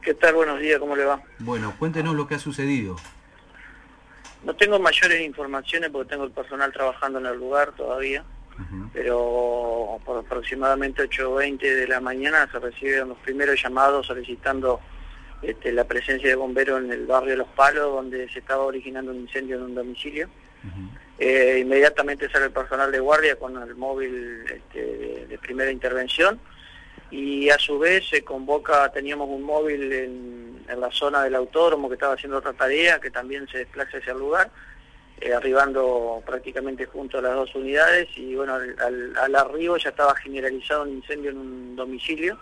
¿Qué tal? Buenos días, ¿cómo le va? Bueno, cuéntenos lo que ha sucedido. No tengo mayores informaciones porque tengo el personal trabajando en el lugar todavía, pero por aproximadamente 8:20 de la mañana se reciben los primeros llamados solicitando la presencia de bomberos en el barrio Los Palos, donde se estaba originando un incendio en un domicilio. Inmediatamente sale el personal de guardia con el móvil de primera intervención, y a su vez se convoca, teníamos un móvil en la zona del autódromo que estaba haciendo otra tarea, que también se desplaza hacia el lugar, arribando prácticamente junto a las dos unidades, y bueno, al arribo ya estaba generalizado un incendio en un domicilio,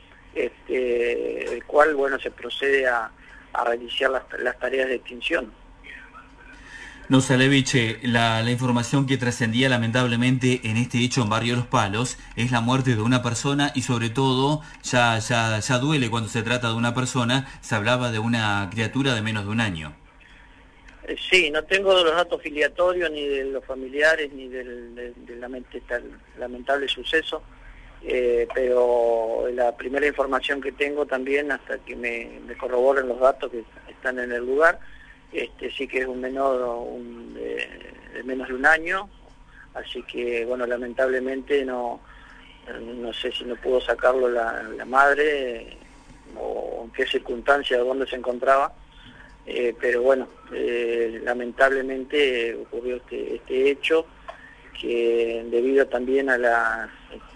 el cual, bueno, se procede a realizar las tareas de extinción. Nosalevich, la información que trascendía lamentablemente en este hecho en Barrio Los Palos es la muerte de una persona y sobre todo ya duele cuando se trata de una persona. Se hablaba de una criatura de menos de un año. Sí, no tengo los datos filiatorios ni de los familiares ni del lamentable suceso, pero la primera información que tengo también, hasta que me corroboren los datos que están en el lugar, sí que es un menor de menos de un año, así que bueno, lamentablemente no sé si no pudo sacarlo la madre, o en qué circunstancia, dónde se encontraba, pero bueno, lamentablemente ocurrió este hecho, que debido también a la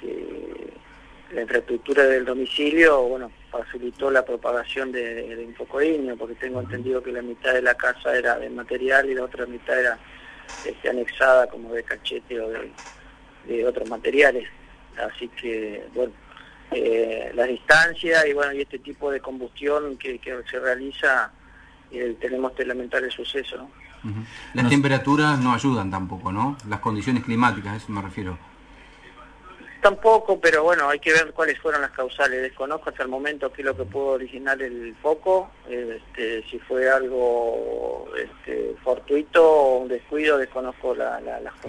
infraestructura del domicilio, bueno, facilitó la propagación de infocoinio, porque tengo entendido que la mitad de la casa era de material y la otra mitad era anexada como de cachete o de otros materiales. Así que, bueno, la distancia y bueno, y este tipo de combustión que se realiza, tenemos este lamentable suceso, ¿no? Las temperaturas no ayudan tampoco, ¿no? Las condiciones climáticas, a eso me refiero. Tampoco, pero bueno, hay que ver cuáles fueron las causales. Desconozco hasta el momento qué es lo que pudo originar el foco, si fue algo fortuito o un descuido. Desconozco las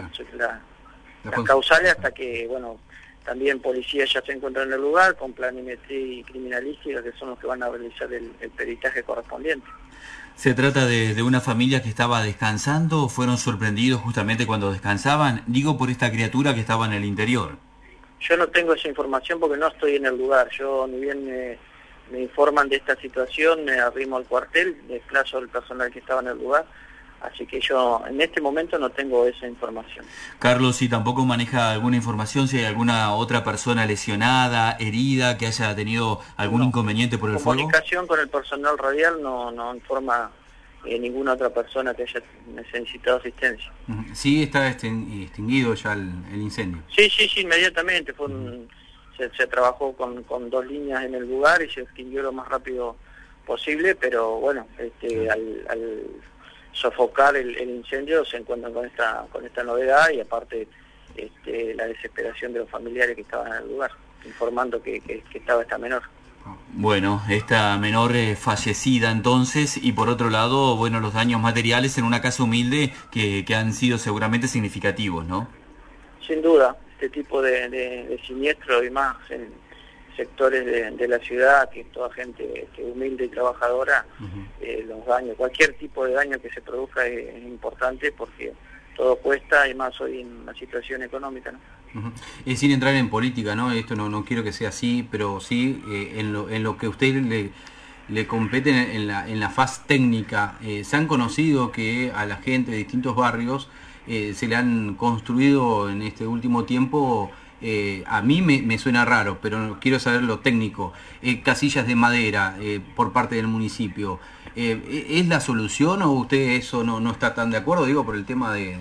causales, hasta que, bueno, también policía ya se encuentra en el lugar con planimetría y criminalística, que son los que van a realizar el peritaje correspondiente. ¿Se trata de una familia que estaba descansando o fueron sorprendidos justamente cuando descansaban? Digo, por esta criatura que estaba en el interior. Yo no tengo esa información porque no estoy en el lugar. Yo, ni bien me informan de esta situación, me arrimo al cuartel, desplazo al personal que estaba en el lugar, así que yo en este momento no tengo esa información. Carlos, si tampoco maneja alguna información, si hay alguna otra persona lesionada, herida, que haya tenido algún inconveniente por el fuego. Comunicación con el personal radial no informa ninguna otra persona que haya necesitado asistencia. Sí, está extinguido ya el incendio. Sí, inmediatamente. Se trabajó con dos líneas en el lugar y se extinguió lo más rápido posible, pero bueno, al sofocar el incendio se encuentran con esta novedad, y aparte la desesperación de los familiares que estaban en el lugar, informando que estaba esta menor. Bueno, esta menor fallecida entonces, y por otro lado, bueno, los daños materiales en una casa humilde que han sido seguramente significativos, ¿no? Sin duda, este tipo de siniestro, y más en sectores de la ciudad, que es toda gente humilde y trabajadora, los daños, cualquier tipo de daño que se produzca es importante, porque todo cuesta, y más hoy en la situación económica, ¿no? Sin entrar en política, ¿no? Esto no quiero que sea así, pero sí en lo que a usted le compete en la faz técnica. Se han conocido que a la gente de distintos barrios se le han construido en este último tiempo, a mí me suena raro, pero quiero saber lo técnico, casillas de madera por parte del municipio. ¿Es la solución o usted eso no está tan de acuerdo? Digo, por el tema de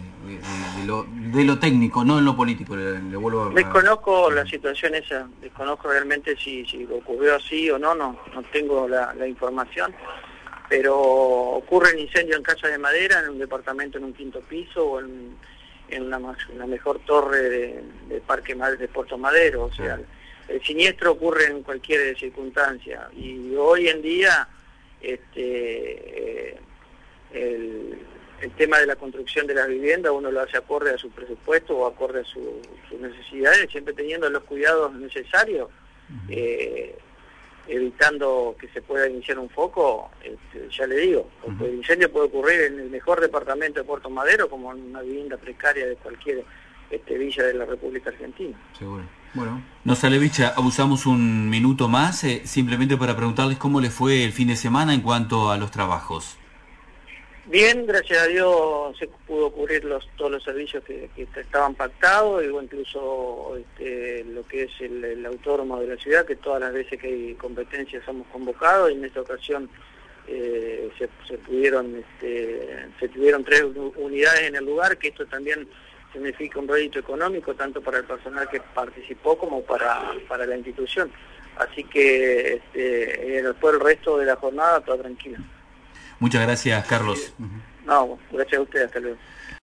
lo técnico, no en lo político. Le vuelvo a... Desconozco la situación esa, desconozco realmente si ocurrió así o no tengo la información, pero ocurre el incendio en casa de madera, en un departamento en un quinto piso, o en la mejor torre de Parque de Puerto Madero. O sea, el siniestro ocurre en cualquier circunstancia, y hoy en día el tema de la construcción de las viviendas uno lo hace acorde a su presupuesto o acorde a sus necesidades, siempre teniendo los cuidados necesarios. evitando que se pueda iniciar un foco, ya le digo, porque el incendio puede ocurrir en el mejor departamento de Puerto Madero como en una vivienda precaria de cualquier villa de la República Argentina. Seguro. Bueno. Nosalevich, abusamos un minuto más, simplemente para preguntarles cómo les fue el fin de semana en cuanto a los trabajos. Bien, gracias a Dios se pudo cubrir todos los servicios que estaban pactados, y incluso lo que es el autódromo de la ciudad, que todas las veces que hay competencias somos convocados, y en esta ocasión se tuvieron 3 unidades en el lugar, que esto también significa un rédito económico tanto para el personal que participó como para la institución. Así que después el resto de la jornada todo tranquilo. Muchas gracias, Carlos. No, gracias a ustedes, hasta luego.